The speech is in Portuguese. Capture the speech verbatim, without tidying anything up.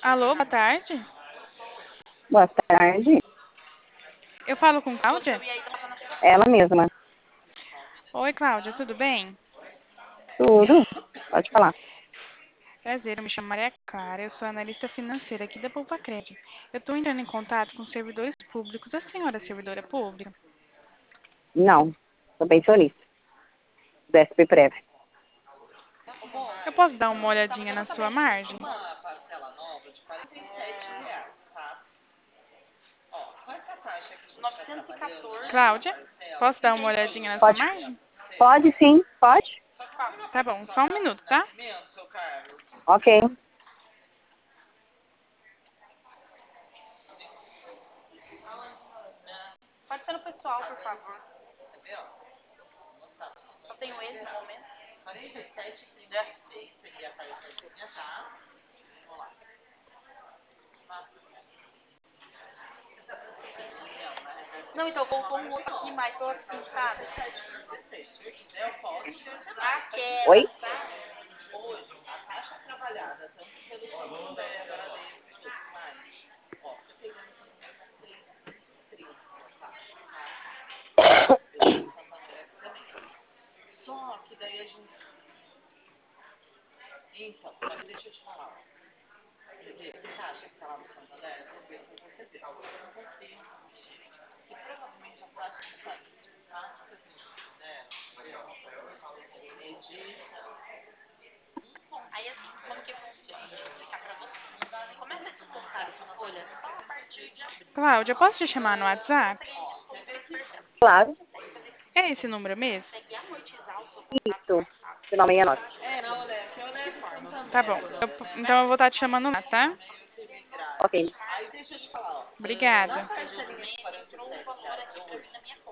Alô, boa tarde. Boa tarde. Eu falo com Cláudia? Ela mesma. Oi, Cláudia, tudo bem? Tudo? Pode falar. Prazer, eu me chamo Maria Clara, eu sou analista financeira aqui da Poupacred. Eu estou entrando em contato com servidores públicos. A senhora é servidora pública? Não. Sou pensionista. Do S P Prev. Eu posso dar uma olhadinha na sua margem? Cláudia, posso dar uma olhadinha na sua Pode? margem? Pode sim. Pode? Tá bom, só um minuto, tá? Ok. Pode ser no pessoal, por favor. Só tenho ele no momento. Não, então voltou um outro aqui, mas tô assim, sabe? Aquela, Oi? sabe? Aí assim, como que funciona? Deixa eu explicar pra você. Começa a descontar as folhas só a partir de abril. Cláudia, eu posso te chamar no WhatsApp? Claro. É esse número mesmo? Isso. Final sessenta e nove. Tá bom. Eu- então eu vou estar te chamando lá, tá? Ok. Obrigada.